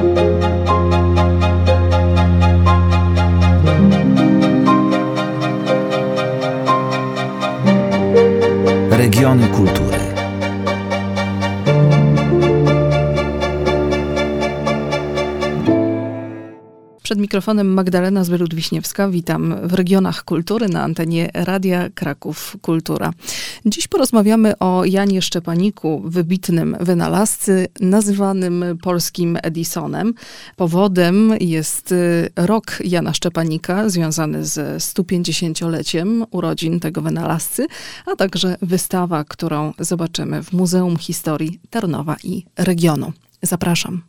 Regiony kultury. Przed mikrofonem Magdalena Zbierut-Wiśniewska. Witam w Regionach Kultury na antenie Radia Kraków Kultura. Dziś porozmawiamy o Janie Szczepaniku, wybitnym wynalazcy, nazywanym polskim Edisonem. Powodem jest rok Jana Szczepanika, związany ze 150-leciem urodzin tego wynalazcy, a także wystawa, którą zobaczymy w Muzeum Historii Tarnowa i Regionu. Zapraszam.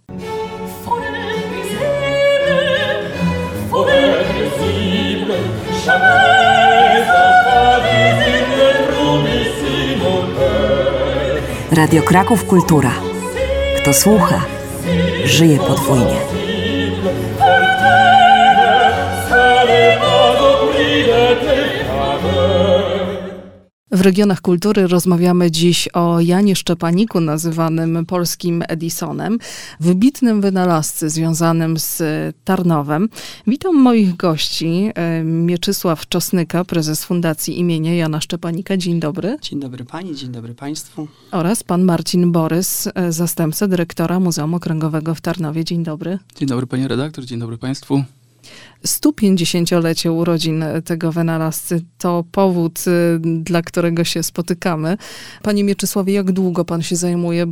Radio Kraków Kultura. Kto słucha, żyje podwójnie. W Regionach Kultury rozmawiamy dziś o Janie Szczepaniku, nazywanym polskim Edisonem, wybitnym wynalazcy związanym z Tarnowem. Witam moich gości. Mieczysław Czosnyka, prezes Fundacji imienia Jana Szczepanika. Dzień dobry. Dzień dobry pani, dzień dobry państwu. Oraz pan Marcin Borys, zastępca dyrektora Muzeum Okręgowego w Tarnowie. Dzień dobry. Dzień dobry pani redaktor, dzień dobry państwu. 150-lecie urodzin tego wynalazcy to powód, dla którego się spotykamy. Panie Mieczysławie, jak długo pan się zajmuje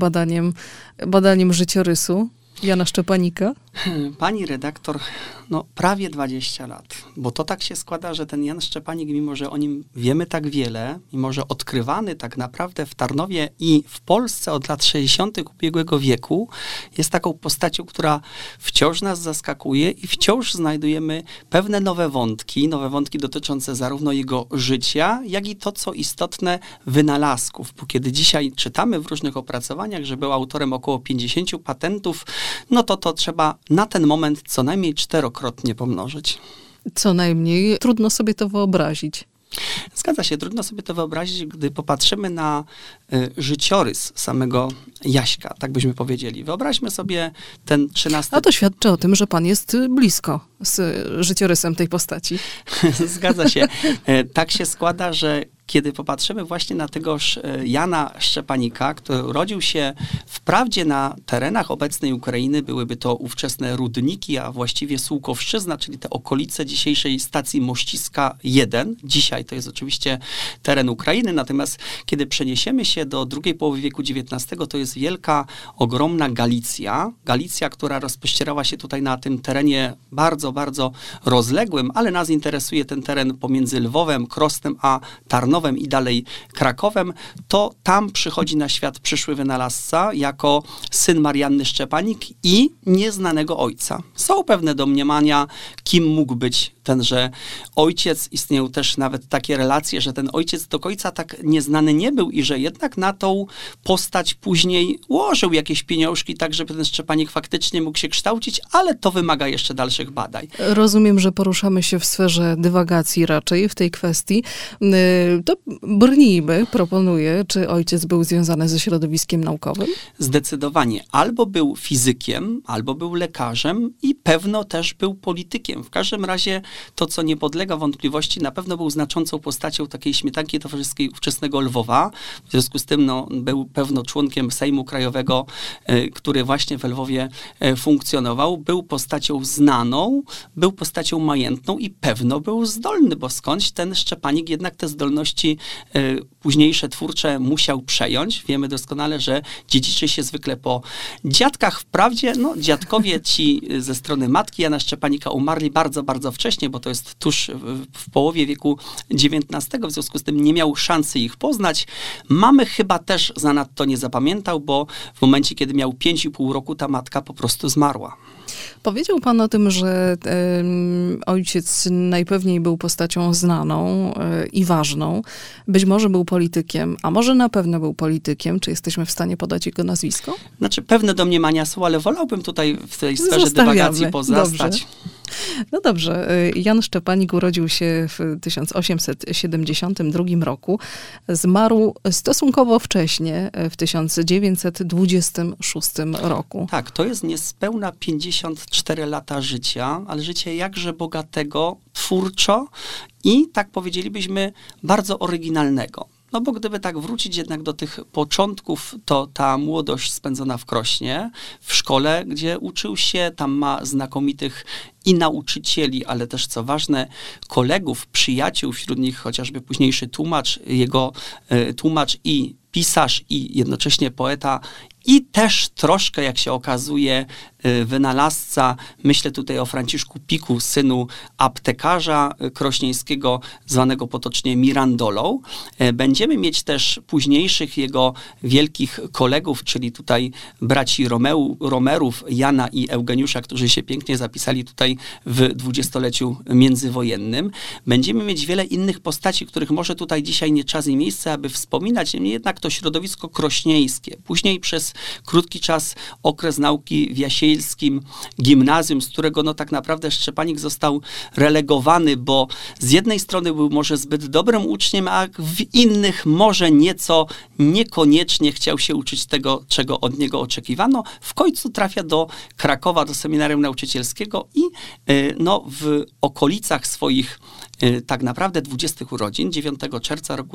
badaniem życiorysu Jana Szczepanika? Pani redaktor, prawie 20 lat. Bo to tak się składa, że ten Jan Szczepanik, mimo że o nim wiemy tak wiele, mimo że odkrywany tak naprawdę w Tarnowie i w Polsce od lat 60. ubiegłego wieku, jest taką postacią, która wciąż nas zaskakuje i wciąż znajdujemy pewne nowe wątki dotyczące zarówno jego życia, jak i to, co istotne, wynalazków. Bo kiedy dzisiaj czytamy w różnych opracowaniach, że był autorem około 50 patentów, to trzeba na ten moment co najmniej 4-krotnie pomnożyć. Co najmniej. Trudno sobie to wyobrazić. Zgadza się, trudno sobie to wyobrazić, gdy popatrzymy na życiorys samego Jaśka, tak byśmy powiedzieli. Wyobraźmy sobie ten 13... A to świadczy o tym, że pan jest blisko z życiorysem tej postaci. Zgadza się. Tak się składa, że kiedy popatrzymy właśnie na tegoż Jana Szczepanika, który urodził się wprawdzie na terenach obecnej Ukrainy, byłyby to ówczesne Rudniki, a właściwie Sułkowszczyzna, czyli te okolice dzisiejszej stacji Mościska 1. Dzisiaj to jest oczywiście teren Ukrainy, natomiast kiedy przeniesiemy się do drugiej połowy wieku XIX, to jest wielka, ogromna Galicja. Galicja, która rozpościerała się tutaj na tym terenie bardzo, bardzo rozległym, ale nas interesuje ten teren pomiędzy Lwowem, Krosnem, a Tarnowem i dalej Krakowem, to tam przychodzi na świat przyszły wynalazca jako syn Marianny Szczepanik i nieznanego ojca. Są pewne domniemania, kim mógł być tenże ojciec. Istnieją też nawet takie relacje, że ten ojciec do końca tak nieznany nie był i że jednak na tą postać później ułożył jakieś pieniążki, tak żeby ten Szczepanik faktycznie mógł się kształcić, ale to wymaga jeszcze dalszych badań. Rozumiem, że poruszamy się w sferze dywagacji raczej w tej kwestii. To brnijmy, proponuję, czy ojciec był związany ze środowiskiem naukowym? Zdecydowanie. Albo był fizykiem, albo był lekarzem i pewno też był politykiem. W każdym razie to, co nie podlega wątpliwości, na pewno był znaczącą postacią takiej śmietanki towarzyskiej ówczesnego Lwowa. W związku z tym był pewno członkiem Sejmu Krajowego, który właśnie w Lwowie funkcjonował. Był postacią znaną, był postacią majętną i pewno był zdolny, bo skądś ten Szczepanik jednak te zdolności późniejsze twórcze musiał przejąć. Wiemy doskonale, że dziedziczy się zwykle po dziadkach. Wprawdzie dziadkowie ci ze strony matki Jana Szczepanika umarli bardzo, bardzo wcześnie, bo to jest tuż w połowie wieku XIX, w związku z tym nie miał szansy ich poznać. Mamy chyba też zanadto nie zapamiętał, bo w momencie, kiedy miał 5,5 roku, ta matka po prostu zmarła. Powiedział pan o tym, że ojciec najpewniej był postacią znaną i ważną. Być może był politykiem, a może na pewno był politykiem. Czy jesteśmy w stanie podać jego nazwisko? Znaczy, pewne domniemania są, ale wolałbym tutaj w tej sferze dywagacji pozostać. No dobrze, Jan Szczepanik urodził się w 1872 roku. Zmarł stosunkowo wcześnie, w 1926 roku. Tak, to jest niespełna 54 lata życia, ale życie jakże bogatego, twórczo i, tak powiedzielibyśmy, bardzo oryginalnego. No bo gdyby tak wrócić jednak do tych początków, to ta młodość spędzona w Krośnie, w szkole, gdzie uczył się, tam ma znakomitych i nauczycieli, ale też, co ważne, kolegów, przyjaciół, wśród nich chociażby późniejszy jego tłumacz i pisarz i jednocześnie poeta i też troszkę, jak się okazuje, wynalazca. Myślę tutaj o Franciszku Piku, synu aptekarza krośnieńskiego, zwanego potocznie Mirandolą. Będziemy mieć też późniejszych jego wielkich kolegów, czyli tutaj braci Romerów, Jana i Eugeniusza, którzy się pięknie zapisali tutaj w dwudziestoleciu międzywojennym. Będziemy mieć wiele innych postaci, których może tutaj dzisiaj nie czas i miejsce, aby wspominać, niemniej jednak to środowisko krośnieńskie. Później przez krótki czas okres nauki w Jasielskim Gimnazjum, z którego no tak naprawdę Szczepanik został relegowany, bo z jednej strony był może zbyt dobrym uczniem, a w innych może nieco niekoniecznie chciał się uczyć tego, czego od niego oczekiwano. W końcu trafia do Krakowa, do seminarium nauczycielskiego i no, w okolicach swoich tak naprawdę 20 urodzin, 9 czerwca roku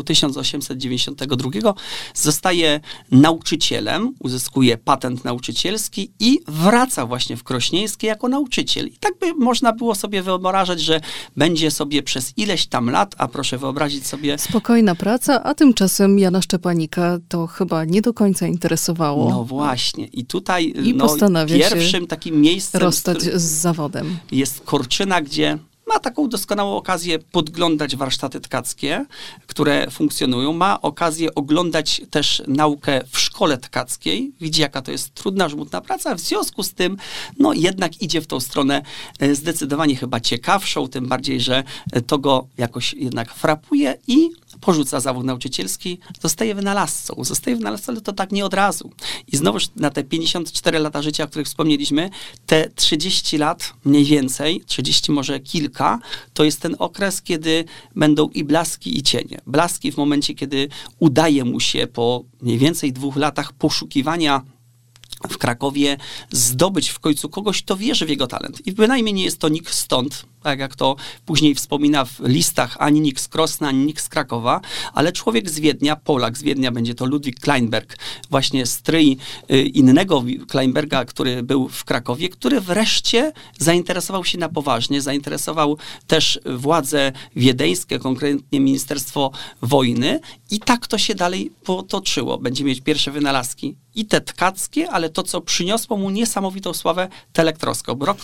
1892, zostaje nauczycielem, uzyskuje patent nauczycielski i wraca właśnie w Krośnieńskie jako nauczyciel. I tak by można było sobie wyobrażać, że będzie sobie przez ileś tam lat, a proszę wyobrazić sobie... Spokojna praca, a tymczasem Jana Szczepanika to chyba nie do końca interesowało. No właśnie. I tutaj pierwszym takim miejscem... rozstać z zawodem. Jest Korczyna, gdzie ma taką doskonałą okazję podglądać warsztaty tkackie, które funkcjonują. Ma okazję oglądać też naukę w szkole tkackiej. Widzi, jaka to jest trudna, żmudna praca. W związku z tym, no jednak idzie w tą stronę zdecydowanie chyba ciekawszą, tym bardziej, że to go jakoś jednak frapuje i porzuca zawód nauczycielski, zostaje wynalazcą, ale to tak nie od razu. I znowuż na te 54 lata życia, o których wspomnieliśmy, te 30 lat mniej więcej, 30 może kilka, to jest ten okres, kiedy będą i blaski, i cienie. Blaski w momencie, kiedy udaje mu się po mniej więcej 2 latach poszukiwania w Krakowie zdobyć w końcu kogoś, kto wierzy w jego talent. I bynajmniej nie jest to nikt stąd, tak jak to później wspomina w listach, ani nikt z Krosna, ani nikt z Krakowa, ale człowiek z Wiednia, Polak z Wiednia, będzie to Ludwik Kleinberg, właśnie stryj innego Kleinberga, który był w Krakowie, który wreszcie zainteresował się na poważnie, zainteresował też władze wiedeńskie, konkretnie Ministerstwo Wojny i tak to się dalej potoczyło. Będzie mieć pierwsze wynalazki i te tkackie, ale to, co przyniosło mu niesamowitą sławę, telektroskop, rok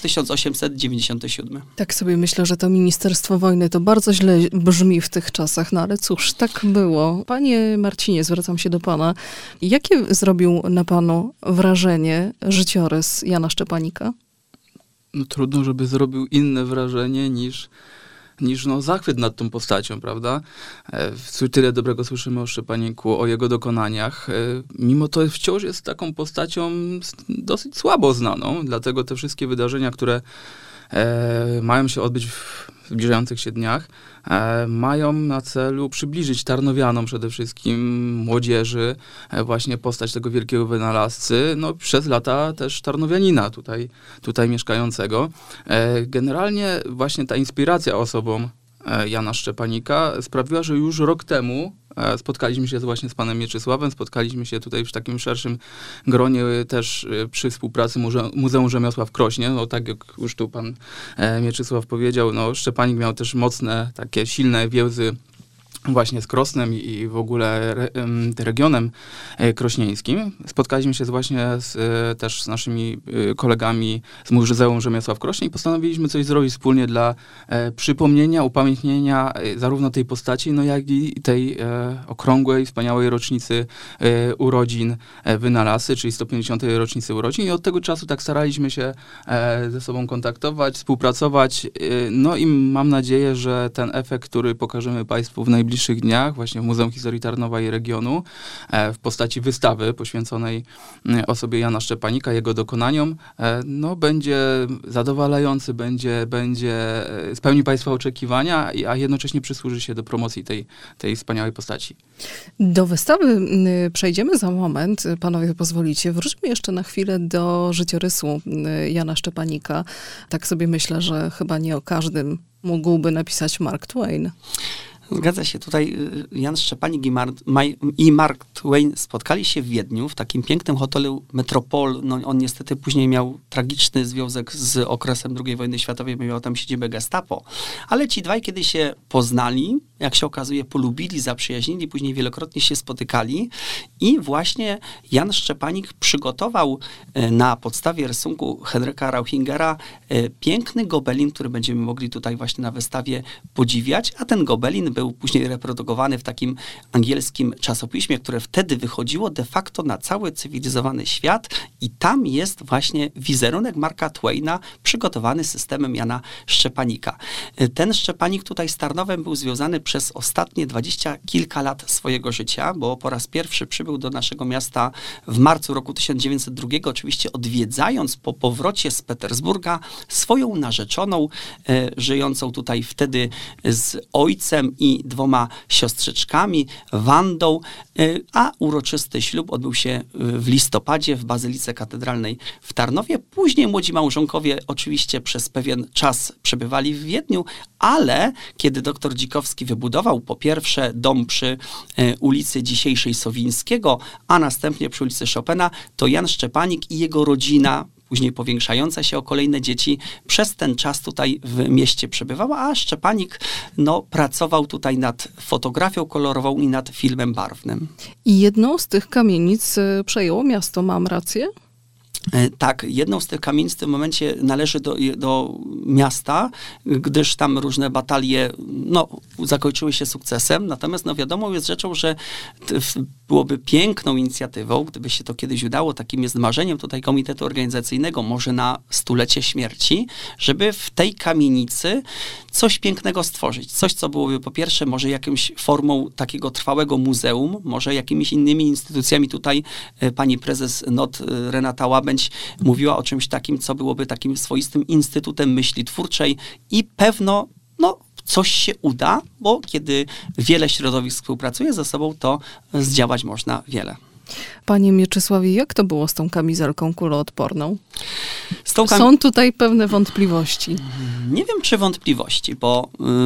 1897. Tak sobie myślę, że to Ministerstwo Wojny to bardzo źle brzmi w tych czasach, no ale cóż, tak było. Panie Marcinie, zwracam się do pana. Jakie zrobił na panu wrażenie życiorys Jana Szczepanika? No, trudno, żeby zrobił inne wrażenie niż zachwyt nad tą postacią, prawda? Tyle dobrego słyszymy o Szczepaniku, o jego dokonaniach. Mimo to wciąż jest taką postacią dosyć słabo znaną, dlatego te wszystkie wydarzenia, które mają się odbyć w zbliżających się dniach, mają na celu przybliżyć tarnowianom przede wszystkim, młodzieży, właśnie postać tego wielkiego wynalazcy, no przez lata też tarnowianina tutaj mieszkającego. Generalnie właśnie ta inspiracja osobą Jana Szczepanika sprawiła, że już rok temu spotkaliśmy się właśnie z panem Mieczysławem, spotkaliśmy się tutaj w takim szerszym gronie też przy współpracy Muzeum Rzemiosła w Krośnie. No tak jak już tu pan Mieczysław powiedział, no Szczepanik miał też mocne, takie silne więzy właśnie z Krosnem i w ogóle regionem krośnieńskim. Spotkaliśmy się też z naszymi kolegami z Muzeum Rzemiosła w Krośnie i postanowiliśmy coś zrobić wspólnie dla przypomnienia, upamiętnienia zarówno tej postaci, no jak i tej okrągłej, wspaniałej rocznicy urodzin wynalazcy, czyli 150. rocznicy urodzin. I od tego czasu tak staraliśmy się ze sobą kontaktować, współpracować. No i mam nadzieję, że ten efekt, który pokażemy państwu w najbliższym najbliższych dniach właśnie w Muzeum Historii Tarnowa i Regionu w postaci wystawy poświęconej osobie Jana Szczepanika, jego dokonaniom, będzie zadowalający, będzie spełni Państwa oczekiwania, a jednocześnie przysłuży się do promocji tej wspaniałej postaci. Do wystawy przejdziemy za moment, panowie pozwolicie. Wróćmy jeszcze na chwilę do życiorysu Jana Szczepanika. Tak sobie myślę, że chyba nie o każdym mógłby napisać Mark Twain. Zgadza się. Tutaj Jan Szczepanik i Mark Twain spotkali się w Wiedniu, w takim pięknym hotelu Metropol. On niestety później miał tragiczny związek z okresem II wojny światowej, bo miał tam siedzibę Gestapo. Ale ci dwaj, kiedy się poznali, jak się okazuje, polubili, zaprzyjaźnili, później wielokrotnie się spotykali i właśnie Jan Szczepanik przygotował na podstawie rysunku Henryka Rauchingera piękny gobelin, który będziemy mogli tutaj właśnie na wystawie podziwiać, a ten gobelin był później reprodukowany w takim angielskim czasopiśmie, które wtedy wychodziło de facto na cały cywilizowany świat i tam jest właśnie wizerunek Marka Twaina przygotowany systemem Jana Szczepanika. Ten Szczepanik tutaj z Tarnowem był związany przez ostatnie 20 kilka lat swojego życia, bo po raz pierwszy przybył do naszego miasta w marcu roku 1902, oczywiście odwiedzając po powrocie z Petersburga swoją narzeczoną, żyjącą tutaj wtedy z ojcem i 2 siostrzyczkami, Wandą, a uroczysty ślub odbył się w listopadzie w Bazylice Katedralnej w Tarnowie. Później młodzi małżonkowie oczywiście przez pewien czas przebywali w Wiedniu, ale kiedy doktor Dzikowski wybudował po pierwsze dom przy ulicy dzisiejszej Sowińskiego, a następnie przy ulicy Chopina, to Jan Szczepanik i jego rodzina, później powiększająca się o kolejne dzieci, przez ten czas tutaj w mieście przebywała, a Szczepanik pracował tutaj nad fotografią kolorową i nad filmem barwnym. I jedną z tych kamienic przejęło miasto, mam rację? Tak, jedną z tych kamienic w tym momencie należy do miasta, gdyż tam różne batalie zakończyły się sukcesem, natomiast wiadomo jest rzeczą, że byłoby piękną inicjatywą, gdyby się to kiedyś udało, takim jest marzeniem tutaj Komitetu Organizacyjnego, może na 100-lecie śmierci, żeby w tej kamienicy coś pięknego stworzyć. Coś, co byłoby po pierwsze może jakąś formą takiego trwałego muzeum, może jakimiś innymi instytucjami. Tutaj pani prezes NOT Renata Łabędź mówiła o czymś takim, co byłoby takim swoistym instytutem myśli twórczej i pewno coś się uda, bo kiedy wiele środowisk współpracuje ze sobą, to zdziałać można wiele. Panie Mieczysławie, jak to było z tą kamizelką kuloodporną? Są tutaj pewne wątpliwości. Nie wiem, czy wątpliwości, bo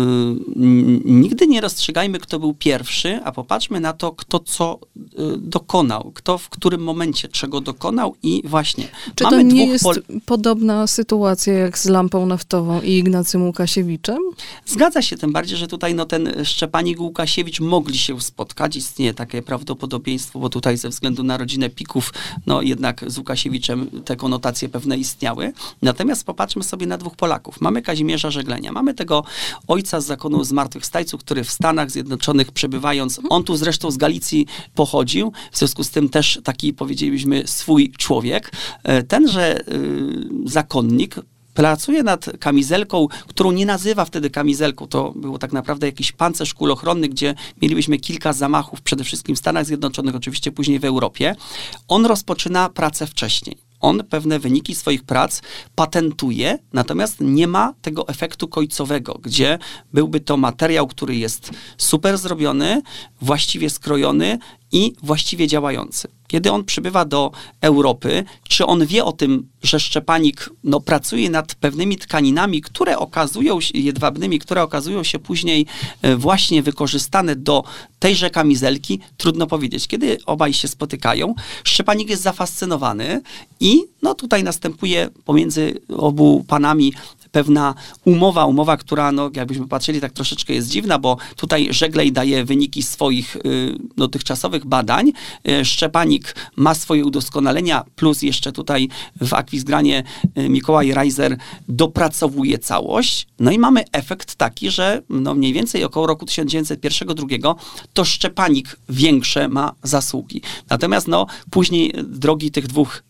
nigdy nie rozstrzygajmy, kto był pierwszy, a popatrzmy na to, kto co dokonał, kto w którym momencie czego dokonał i właśnie. Czy to nie jest podobna sytuacja jak z lampą naftową i Ignacym Łukasiewiczem? Zgadza się, tym bardziej, że tutaj ten Szczepanik i Łukasiewicz mogli się spotkać. Istnieje takie prawdopodobieństwo, bo tutaj ze względu na rodzinę Pików, jednak z Łukasiewiczem te konotacje pewne istniały. Natomiast popatrzmy sobie na 2 Polaków. Mamy Kazimierza Żeglenia. Mamy tego ojca z zakonu zmartwychwstańców, który w Stanach Zjednoczonych przebywając, on tu zresztą z Galicji pochodził, w związku z tym też taki, powiedzielibyśmy, swój człowiek. Tenże zakonnik pracuje nad kamizelką, którą nie nazywa wtedy kamizelką. To było tak naprawdę jakiś pancerz kulochronny, gdzie mielibyśmy kilka zamachów, przede wszystkim w Stanach Zjednoczonych, oczywiście później w Europie. On rozpoczyna pracę wcześniej. On pewne wyniki swoich prac patentuje, natomiast nie ma tego efektu końcowego, gdzie byłby to materiał, który jest super zrobiony, właściwie skrojony i właściwie działający. Kiedy on przybywa do Europy, czy on wie o tym, że Szczepanik pracuje nad pewnymi tkaninami, które okazują się jedwabnymi, które okazują się później właśnie wykorzystane do tejże kamizelki? Trudno powiedzieć. Kiedy obaj się spotykają, Szczepanik jest zafascynowany i tutaj następuje pomiędzy obu panami pewna umowa, która, jakbyśmy patrzyli, tak troszeczkę jest dziwna, bo tutaj Żeglej daje wyniki swoich dotychczasowych badań. Szczepanik ma swoje udoskonalenia, plus jeszcze tutaj w Akwizgranie Mikołaj Reiser dopracowuje całość. I mamy efekt taki, że mniej więcej około roku 1901-1902 to Szczepanik większe ma zasługi. Natomiast później drogi tych 2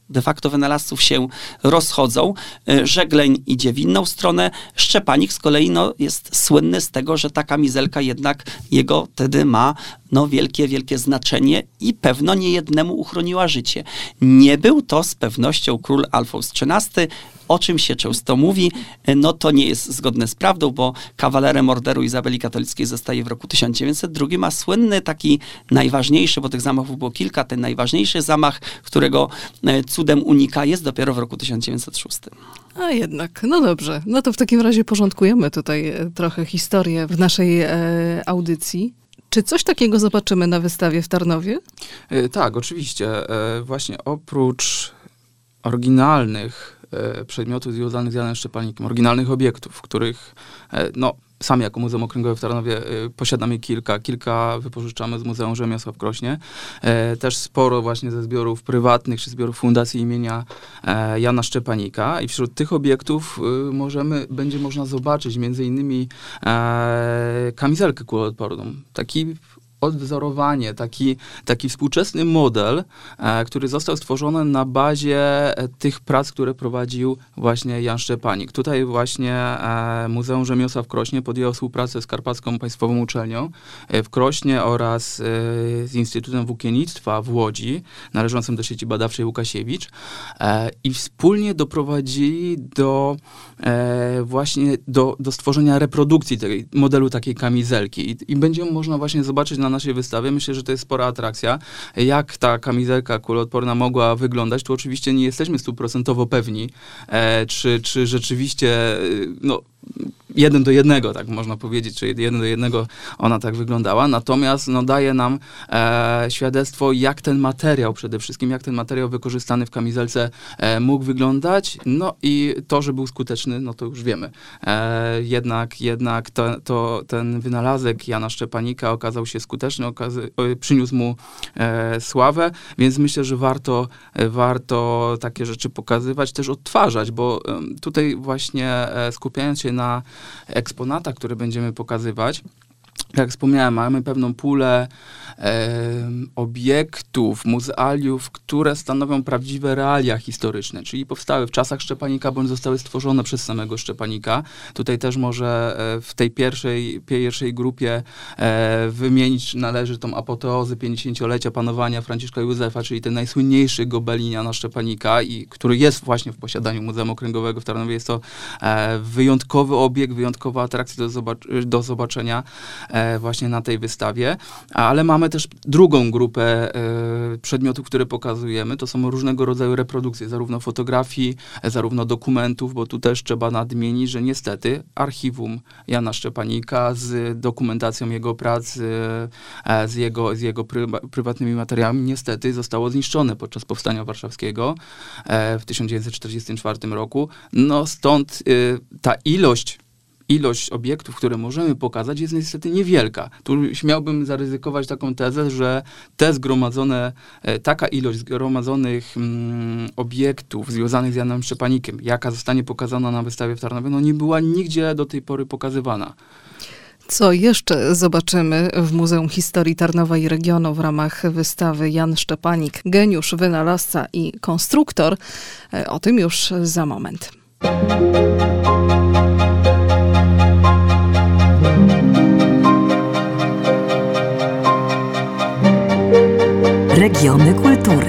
de facto wynalazców się rozchodzą. Żegleń idzie w inną stronę. Szczepanik z kolei jest słynny z tego, że ta kamizelka jednak jego wtedy ma wielkie, wielkie znaczenie i pewno niejednemu uchroniła życie. Nie był to z pewnością król Alfons XIII, o czym się często mówi, to nie jest zgodne z prawdą, bo kawalerem Orderu Izabeli Katolickiej zostaje w roku 1902, a słynny taki najważniejszy, bo tych zamachów było kilka, ten najważniejszy zamach, którego cudem unika, jest dopiero w roku 1906. A jednak, no dobrze. No to w takim razie porządkujemy tutaj trochę historię w naszej audycji. Czy coś takiego zobaczymy na wystawie w Tarnowie? Tak, oczywiście. Właśnie oprócz oryginalnych przedmiotów związanych z Janem Szczepanikiem, oryginalnych obiektów, których sami jako Muzeum Okręgowe w Tarnowie posiadamy kilka wypożyczamy z Muzeum Rzemiosła w Krośnie. Też sporo właśnie ze zbiorów prywatnych, czy zbiorów Fundacji imienia Jana Szczepanika. I wśród tych obiektów będzie można zobaczyć między innymi kamizelkę kuloodporną. Taki odwzorowanie, taki współczesny model, który został stworzony na bazie tych prac, które prowadził właśnie Jan Szczepanik. Tutaj właśnie Muzeum Rzemiosła w Krośnie podjęło współpracę z Karpacką Państwową Uczelnią w Krośnie oraz z Instytutem Włókiennictwa w Łodzi, należącym do sieci badawczej Łukasiewicz, i wspólnie doprowadzili do stworzenia reprodukcji modelu takiej kamizelki. I będzie można właśnie zobaczyć na naszej wystawie. Myślę, że to jest spora atrakcja. Jak ta kamizelka kuloodporna mogła wyglądać, tu oczywiście nie jesteśmy 100% pewni, czy rzeczywiście 1 do 1, tak można powiedzieć, czy 1 do 1 ona tak wyglądała. Natomiast daje nam świadectwo, jak ten materiał wykorzystany w kamizelce mógł wyglądać. I to, że był skuteczny, to już wiemy. Jednak ten wynalazek Jana Szczepanika okazał się skuteczny, przyniósł mu sławę, więc myślę, że warto takie rzeczy pokazywać, też odtwarzać, bo tutaj właśnie skupiając się na eksponatach, które będziemy pokazywać, jak wspomniałem, mamy pewną pulę obiektów, muzealiów, które stanowią prawdziwe realia historyczne, czyli powstały w czasach Szczepanika, bądź zostały stworzone przez samego Szczepanika. Tutaj też może w tej pierwszej grupie wymienić należy tą apoteozę 50-lecia panowania Franciszka Józefa, czyli ten najsłynniejszy gobelin Jana Szczepanika, który jest właśnie w posiadaniu Muzeum Okręgowego w Tarnowie. Jest to wyjątkowy obiekt, wyjątkowa atrakcja do zobaczenia właśnie na tej wystawie, ale mamy też drugą grupę przedmiotów, które pokazujemy. To są różnego rodzaju reprodukcje, zarówno fotografii, zarówno dokumentów, bo tu też trzeba nadmienić, że niestety archiwum Jana Szczepanika z dokumentacją jego prac, z jego prywatnymi materiałami niestety zostało zniszczone podczas Powstania Warszawskiego w 1944 roku. Stąd ta ilość obiektów, które możemy pokazać, jest niestety niewielka. Tu śmiałbym zaryzykować taką tezę, że taka ilość zgromadzonych obiektów związanych z Janem Szczepanikiem, jaka zostanie pokazana na wystawie w Tarnowie, nie była nigdzie do tej pory pokazywana. Co jeszcze zobaczymy w Muzeum Historii Tarnowa i Regionu w ramach wystawy Jan Szczepanik, geniusz, wynalazca i konstruktor? O tym już za moment. Regiony kultury.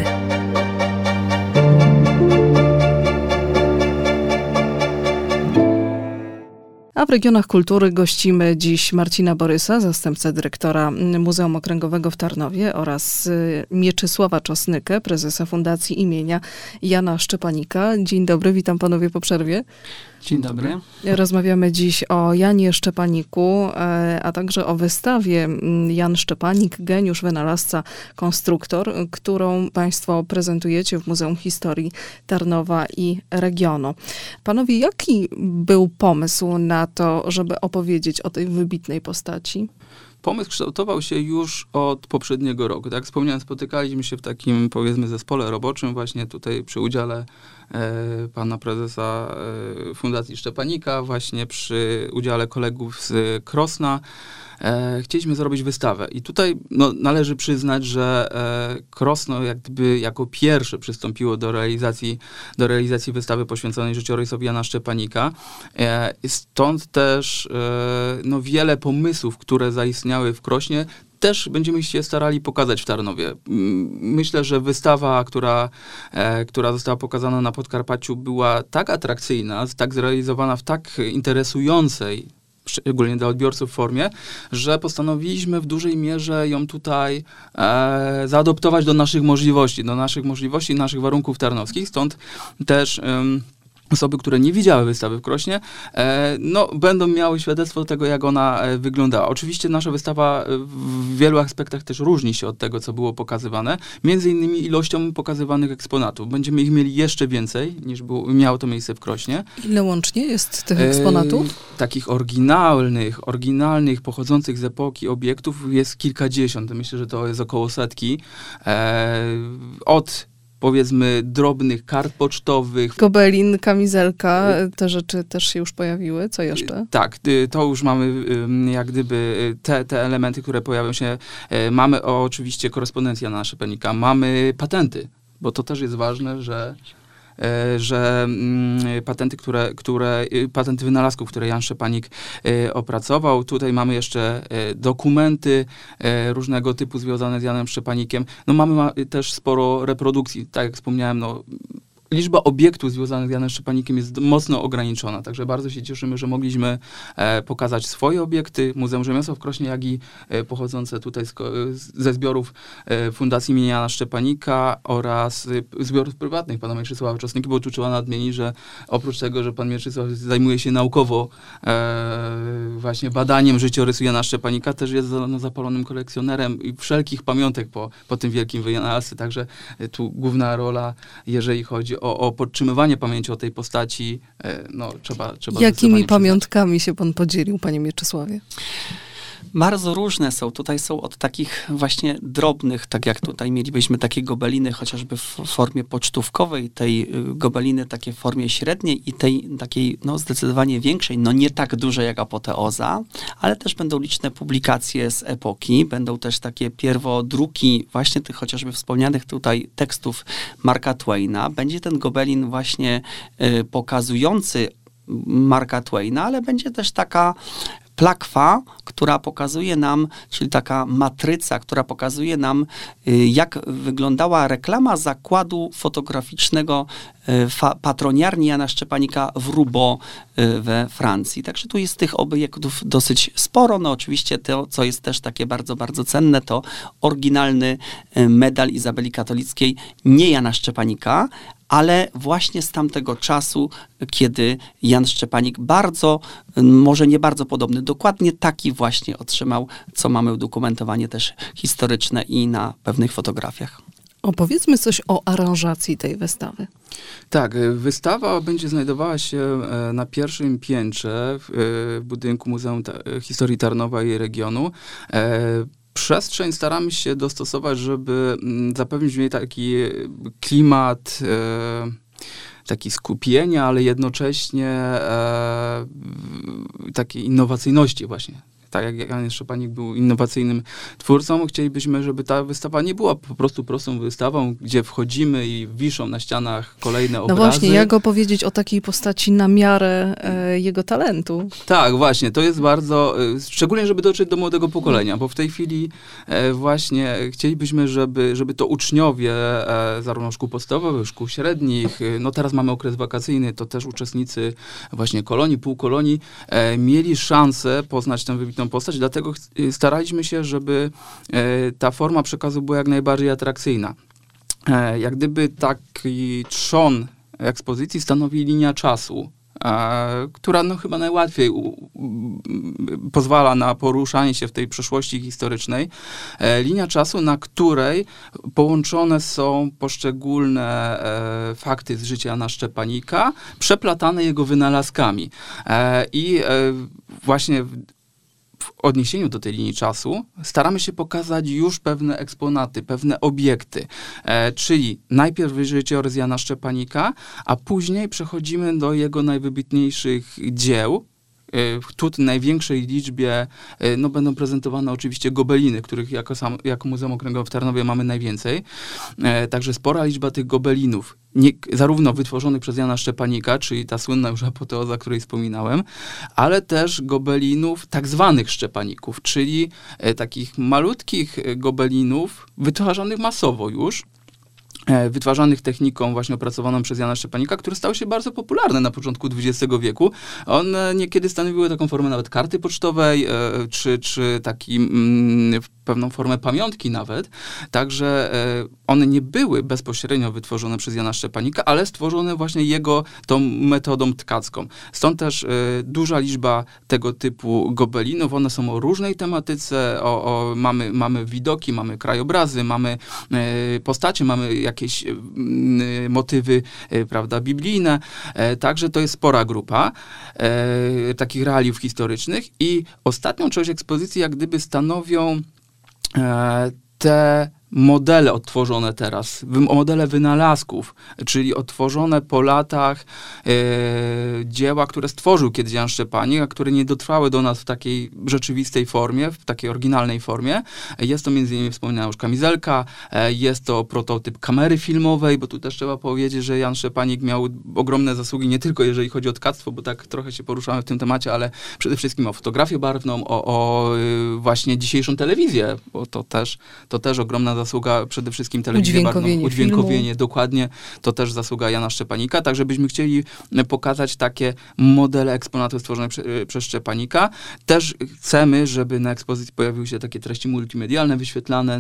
A w regionach kultury gościmy dziś Marcina Borysa, zastępcę dyrektora Muzeum Okręgowego w Tarnowie, oraz Mieczysława Czosnykę, prezesa Fundacji imienia Jana Szczepanika. Dzień dobry, witam panowie po przerwie. Dzień dobry. Rozmawiamy dziś o Janie Szczepaniku, a także o wystawie Jan Szczepanik, geniusz, wynalazca, konstruktor, którą państwo prezentujecie w Muzeum Historii Tarnowa i Regionu. Panowie, jaki był pomysł na to, żeby opowiedzieć o tej wybitnej postaci? Pomysł kształtował się już od poprzedniego roku. Tak jak wspomniałem, spotykaliśmy się w takim, powiedzmy, zespole roboczym właśnie tutaj przy udziale pana prezesa Fundacji Szczepanika, właśnie przy udziale kolegów z Krosna, chcieliśmy zrobić wystawę. I tutaj należy przyznać, że Krosno jak gdyby jako pierwsze przystąpiło do realizacji wystawy poświęconej życiorysowi Jana Szczepanika. Stąd też wiele pomysłów, które zaistniały w Krośnie, też będziemy się starali pokazać w Tarnowie. Myślę, że wystawa, która została pokazana na Podkarpaciu, była tak atrakcyjna, tak zrealizowana w tak interesującej, szczególnie dla odbiorców formie, że postanowiliśmy w dużej mierze ją tutaj zaadoptować do naszych możliwości, naszych warunków tarnowskich. Stąd też osoby, które nie widziały wystawy w Krośnie, będą miały świadectwo tego, jak ona wyglądała. Oczywiście nasza wystawa w wielu aspektach też różni się od tego, co było pokazywane, między innymi ilością pokazywanych eksponatów. Będziemy ich mieli jeszcze więcej, niż miało to miejsce w Krośnie. Ile łącznie jest tych eksponatów? Takich oryginalnych, pochodzących z epoki obiektów jest kilkadziesiąt. Myślę, że to jest około 100. Od powiedzmy drobnych kart pocztowych. Gobelin, kamizelka, te rzeczy też się już pojawiły. Co jeszcze? Tak, to już mamy jak gdyby te elementy, które pojawią się. Mamy oczywiście korespondencję Jana Szczepanika, mamy patenty, bo to też jest ważne, że patenty wynalazków, które Jan Szczepanik opracował. Tutaj mamy jeszcze dokumenty różnego typu związane z Janem Szczepanikiem. Mamy też sporo reprodukcji. Tak jak wspomniałem, liczba obiektów związanych z Janem Szczepanikiem jest mocno ograniczona, także bardzo się cieszymy, że mogliśmy pokazać swoje obiekty Muzeum Rzemiosła w Krośnie, jak i pochodzące tutaj ze zbiorów Fundacji imienia Jana Szczepanika oraz zbiorów prywatnych pana Mieczysława Czosniki, bo tu trzeba nadmienić, że oprócz tego, że pan Mieczysław zajmuje się naukowo właśnie badaniem życiorysu Jana Szczepanika, też jest zapalonym kolekcjonerem i wszelkich pamiątek po tym wielkim wynalazcy, także tu główna rola, jeżeli chodzi o podtrzymywanie pamięci o tej postaci, trzeba Jakimi pamiątkami się pan podzielił, panie Mieczysławie? Bardzo różne są. Tutaj są od takich właśnie drobnych, tak jak tutaj mielibyśmy takie gobeliny chociażby w formie pocztówkowej, tej gobeliny takie w formie średniej i tej takiej zdecydowanie większej, nie tak dużej jak apoteoza, ale też będą liczne publikacje z epoki, będą też takie pierwodruki właśnie tych chociażby wspomnianych tutaj tekstów Marka Twaina. Będzie ten gobelin właśnie pokazujący Marka Twaina, ale będzie też taka plakwa, która pokazuje nam, czyli taka matryca, która pokazuje nam, jak wyglądała reklama zakładu fotograficznego patroniarni Jana Szczepanika w Roubaix we Francji. Także tu jest tych obiektów dosyć sporo. Oczywiście to, co jest też takie bardzo, bardzo cenne, to oryginalny medal Izabeli Katolickiej, nie Jana Szczepanika, ale właśnie z tamtego czasu, kiedy Jan Szczepanik może nie bardzo podobny, dokładnie taki właśnie otrzymał, co mamy udokumentowanie też historyczne i na pewnych fotografiach. Opowiedzmy coś o aranżacji tej wystawy. Tak, wystawa będzie znajdowała się na pierwszym piętrze w budynku Muzeum Historii Tarnowa i Regionu. Przestrzeń staramy się dostosować, żeby zapewnić w niej taki klimat, taki skupienia, ale jednocześnie takiej innowacyjności właśnie. Tak jak Jan Szczepanik był innowacyjnym twórcą, chcielibyśmy, żeby ta wystawa nie była po prostu prostą wystawą, gdzie wchodzimy i wiszą na ścianach kolejne obrazy. Właśnie, jak opowiedzieć o takiej postaci na miarę jego talentu? Tak, właśnie, to jest bardzo, szczególnie żeby dotrzeć do młodego pokolenia, bo w tej chwili właśnie chcielibyśmy, żeby to uczniowie zarówno szkół podstawowych, szkół średnich, teraz mamy okres wakacyjny, to też uczestnicy właśnie kolonii, półkolonii, mieli szansę poznać tę wybitną postać, dlatego staraliśmy się, żeby ta forma przekazu była jak najbardziej atrakcyjna. Jak gdyby taki trzon ekspozycji stanowi linia czasu, która chyba najłatwiej pozwala na poruszanie się w tej przeszłości historycznej. Linia czasu, na której połączone są poszczególne fakty z życia Jana Szczepanika, przeplatane jego wynalazkami. I właśnie w odniesieniu do tej linii czasu staramy się pokazać już pewne eksponaty, pewne obiekty, czyli najpierw życiorys Jana Szczepanika, a później przechodzimy do jego najwybitniejszych dzieł. Tu w największej liczbie będą prezentowane oczywiście gobeliny, których jako Muzeum Okręgowe w Tarnowie mamy najwięcej. Także spora liczba tych gobelinów, zarówno wytworzonych przez Jana Szczepanika, czyli ta słynna już apoteoza, o której wspominałem, ale też gobelinów tak zwanych Szczepaników, czyli takich malutkich gobelinów wytwarzanych masowo już, wytwarzanych techniką właśnie opracowaną przez Jana Szczepanika, które stały się bardzo popularne na początku XX wieku. One niekiedy stanowiły taką formę nawet karty pocztowej, czy pewną formę pamiątki nawet. Także one nie były bezpośrednio wytworzone przez Jana Szczepanika, ale stworzone właśnie jego tą metodą tkacką. Stąd też duża liczba tego typu gobelinów. One są o różnej tematyce. Mamy widoki, mamy krajobrazy, mamy postacie, mamy jakieś motywy, prawda, biblijne. Także to jest spora grupa takich realiów historycznych. I ostatnią część ekspozycji jak gdyby stanowią te modele odtworzone teraz, modele wynalazków, czyli odtworzone po latach dzieła, które stworzył kiedyś Jan Szczepanik, a które nie dotrwały do nas w takiej rzeczywistej formie, w takiej oryginalnej formie. Jest to m.in. wspomniana już kamizelka, jest to prototyp kamery filmowej, bo tu też trzeba powiedzieć, że Jan Szczepanik miał ogromne zasługi, nie tylko jeżeli chodzi o tkactwo, bo tak trochę się poruszamy w tym temacie, ale przede wszystkim o fotografię barwną, o właśnie dzisiejszą telewizję, bo to też ogromna zasługa, przede wszystkim telewizję barwną, udźwiękowienie, dokładnie, to też zasługa Jana Szczepanika, tak żebyśmy chcieli pokazać takie modele eksponatów stworzone przez Szczepanika. Też chcemy, żeby na ekspozycji pojawiły się takie treści multimedialne, wyświetlane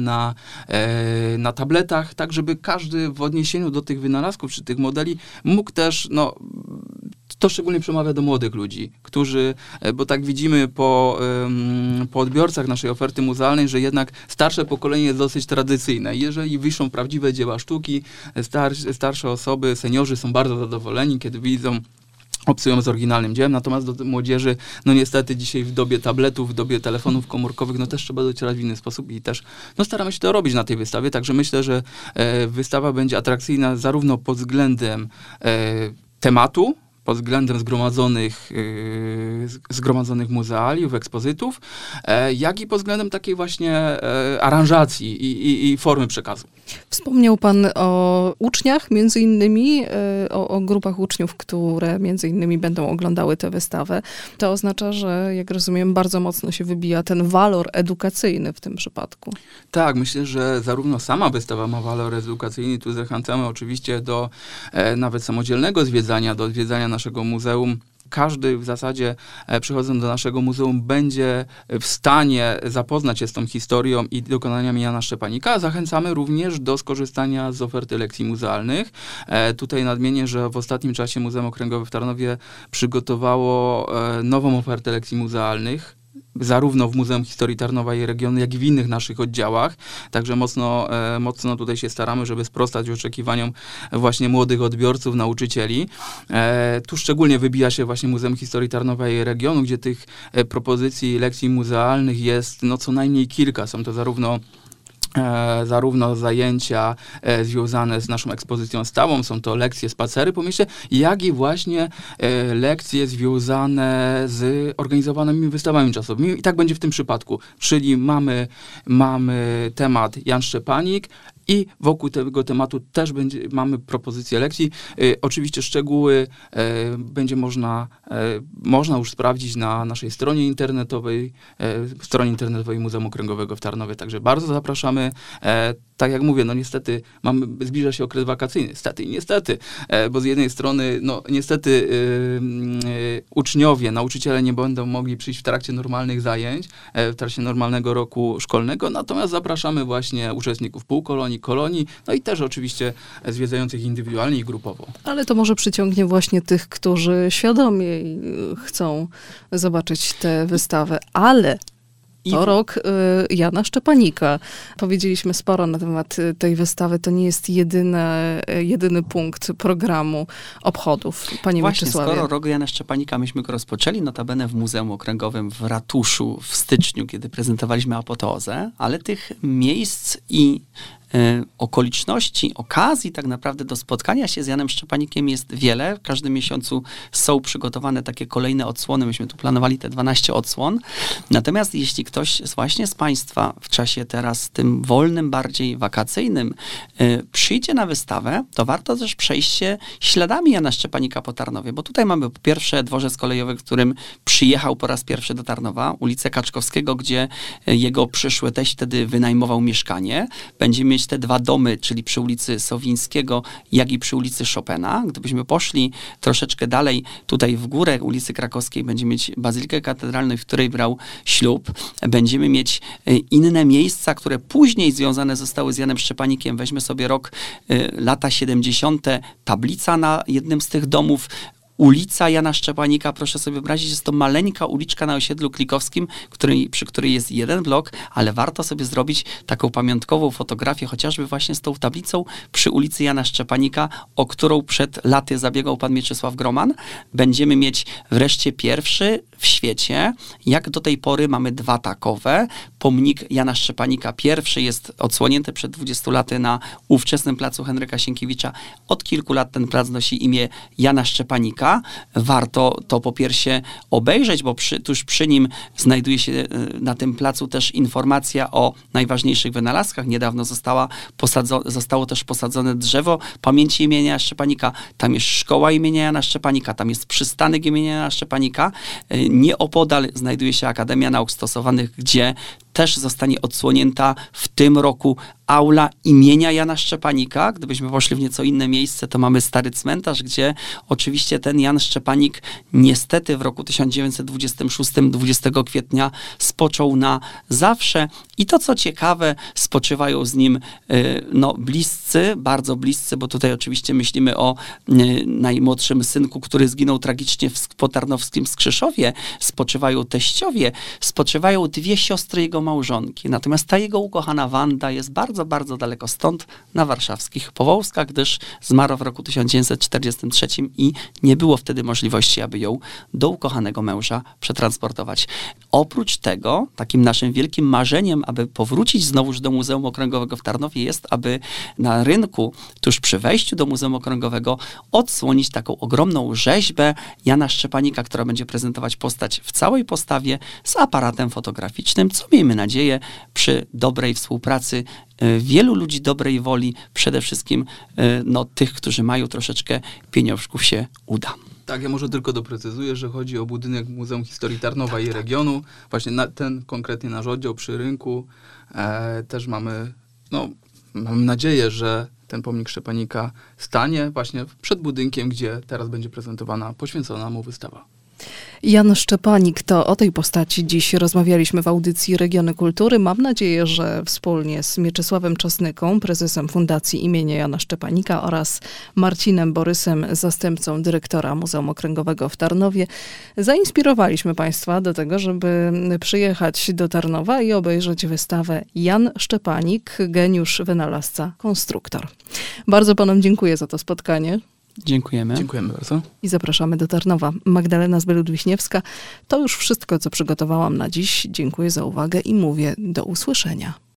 na tabletach, tak żeby każdy w odniesieniu do tych wynalazków, czy tych modeli mógł też, to szczególnie przemawia do młodych ludzi, którzy, bo tak widzimy po odbiorcach naszej oferty muzealnej, że jednak starsze pokolenie jest dosyć tradycyjne. Jeżeli wiszą prawdziwe dzieła sztuki, starsze osoby, seniorzy są bardzo zadowoleni, kiedy widzą, obcują z oryginalnym dziełem, natomiast do młodzieży, niestety dzisiaj w dobie tabletów, w dobie telefonów komórkowych, też trzeba docierać w inny sposób i też, staramy się to robić na tej wystawie, także myślę, że wystawa będzie atrakcyjna zarówno pod względem tematu, pod względem zgromadzonych muzealiów, ekspozytów, jak i pod względem takiej właśnie aranżacji i formy przekazu. Wspomniał pan o uczniach, między innymi, o grupach uczniów, które między innymi będą oglądały tę wystawę. To oznacza, że, jak rozumiem, bardzo mocno się wybija ten walor edukacyjny w tym przypadku. Tak, myślę, że zarówno sama wystawa ma walor edukacyjny, tu zachęcamy oczywiście do nawet samodzielnego zwiedzania, do odwiedzania naszego muzeum. Każdy w zasadzie, przychodząc do naszego muzeum, będzie w stanie zapoznać się z tą historią i dokonaniami Jana Szczepanika. Zachęcamy również do skorzystania z oferty lekcji muzealnych. Tutaj nadmienię, że w ostatnim czasie Muzeum Okręgowe w Tarnowie przygotowało nową ofertę lekcji muzealnych, zarówno w Muzeum Historii Tarnowa i Regionu, jak i w innych naszych oddziałach. Także mocno tutaj się staramy, żeby sprostać oczekiwaniom właśnie młodych odbiorców, nauczycieli. Tu szczególnie wybija się właśnie Muzeum Historii Tarnowa i Regionu, gdzie tych propozycji lekcji muzealnych jest co najmniej kilka. Są to zarówno zajęcia związane z naszą ekspozycją stałą, są to lekcje, spacery po mieście, jak i właśnie lekcje związane z organizowanymi wystawami czasowymi. I tak będzie w tym przypadku. Czyli mamy temat Jan Szczepanik i wokół tego tematu też mamy propozycję lekcji. Oczywiście szczegóły będzie można już sprawdzić na naszej stronie internetowej Muzeum Okręgowego w Tarnowie. Także bardzo zapraszamy. Tak jak mówię, niestety zbliża się okres wakacyjny. Niestety, bo z jednej strony, niestety uczniowie, nauczyciele nie będą mogli przyjść w trakcie normalnych zajęć, w trakcie normalnego roku szkolnego, natomiast zapraszamy właśnie uczestników półkolonii, kolonii, i też oczywiście zwiedzających indywidualnie i grupowo. Ale to może przyciągnie właśnie tych, którzy świadomie chcą zobaczyć tę wystawę, ale To rok Jana Szczepanika. Powiedzieliśmy sporo na temat tej wystawy. To nie jest jedyny punkt programu obchodów. Panie Właśnie, Mieczysławie. skoro rok Jana Szczepanika myśmy go rozpoczęli, notabene w Muzeum Okręgowym w Ratuszu w styczniu, kiedy prezentowaliśmy apoteozę, ale tych miejsc i okoliczności, okazji tak naprawdę do spotkania się z Janem Szczepanikiem jest wiele. W każdym miesiącu są przygotowane takie kolejne odsłony. Myśmy tu planowali te 12 odsłon. Natomiast jeśli ktoś właśnie z Państwa w czasie teraz tym wolnym, bardziej wakacyjnym przyjdzie na wystawę, to warto też przejść się śladami Jana Szczepanika po Tarnowie, bo tutaj mamy po pierwsze dworzec kolejowy, w którym przyjechał po raz pierwszy do Tarnowa, ulicę Kaczkowskiego, gdzie jego przyszły teść wtedy wynajmował mieszkanie. Będziemy mieć te dwa domy, czyli przy ulicy Sowińskiego, jak i przy ulicy Chopina. Gdybyśmy poszli troszeczkę dalej, tutaj w górę ulicy Krakowskiej, będziemy mieć Bazylikę Katedralną, w której brał ślub. Będziemy mieć inne miejsca, które później związane zostały z Janem Szczepanikiem. Weźmy sobie rok, lata 70. Tablica na jednym z tych domów, ulica Jana Szczepanika, proszę sobie wyobrazić, jest to maleńka uliczka na osiedlu Klikowskim, przy której jest jeden blok, ale warto sobie zrobić taką pamiątkową fotografię, chociażby właśnie z tą tablicą przy ulicy Jana Szczepanika, o którą przed laty zabiegał pan Mieczysław Groman. Będziemy mieć wreszcie pierwszy w świecie, jak do tej pory mamy dwa takowe. Pomnik Jana Szczepanika pierwszy jest odsłonięty przed 20 laty na ówczesnym placu Henryka Sienkiewicza. Od kilku lat ten plac nosi imię Jana Szczepanika. Warto to po pierwsze obejrzeć, bo tuż przy nim znajduje się na tym placu też informacja o najważniejszych wynalazkach. Niedawno zostało też posadzone drzewo pamięci imienia Jana Szczepanika. Tam jest szkoła imienia Jana Szczepanika, tam jest przystanek imienia Jana Szczepanika. Nieopodal znajduje się Akademia Nauk Stosowanych, gdzie też zostanie odsłonięta w tym roku aula imienia Jana Szczepanika. Gdybyśmy poszli w nieco inne miejsce, to mamy stary cmentarz, gdzie oczywiście ten Jan Szczepanik niestety w roku 1926, 20 kwietnia spoczął na zawsze. I to, co ciekawe, spoczywają z nim bliscy, bardzo bliscy, bo tutaj oczywiście myślimy o najmłodszym synku, który zginął tragicznie w potarnowskim Skrzyszowie. Spoczywają teściowie, spoczywają dwie siostry jego małżonki. Natomiast ta jego ukochana Wanda jest bardzo, bardzo daleko stąd, na warszawskich Powązkach, gdyż zmarła w roku 1943 i nie było wtedy możliwości, aby ją do ukochanego męża przetransportować. Oprócz tego, takim naszym wielkim marzeniem, aby powrócić znowuż do Muzeum Okręgowego w Tarnowie jest, aby na rynku, tuż przy wejściu do Muzeum Okręgowego, odsłonić taką ogromną rzeźbę Jana Szczepanika, która będzie prezentować postać w całej postawie z aparatem fotograficznym, co miejmy nadzieję przy dobrej współpracy wielu ludzi dobrej woli, przede wszystkim tych, którzy mają troszeczkę pieniążków, się uda. Tak, ja może tylko doprecyzuję, że chodzi o budynek Muzeum Historii Tarnowa i regionu. Właśnie ten konkretnie nasz oddział przy rynku. Też mamy nadzieję, że ten pomnik Szczepanika stanie właśnie przed budynkiem, gdzie teraz będzie prezentowana, poświęcona mu wystawa. Jan Szczepanik, to o tej postaci dziś rozmawialiśmy w audycji Regiony Kultury. Mam nadzieję, że wspólnie z Mieczysławem Czosnyką, prezesem Fundacji imienia Jana Szczepanika, oraz Marcinem Borysem, zastępcą dyrektora Muzeum Okręgowego w Tarnowie, zainspirowaliśmy Państwa do tego, żeby przyjechać do Tarnowa i obejrzeć wystawę Jan Szczepanik, geniusz, wynalazca, konstruktor. Bardzo Panom dziękuję za to spotkanie. Dziękujemy. Dziękujemy bardzo. I zapraszamy do Tarnowa. Magdalena Zbylud-Wiśniewska. To już wszystko, co przygotowałam na dziś. Dziękuję za uwagę i mówię do usłyszenia.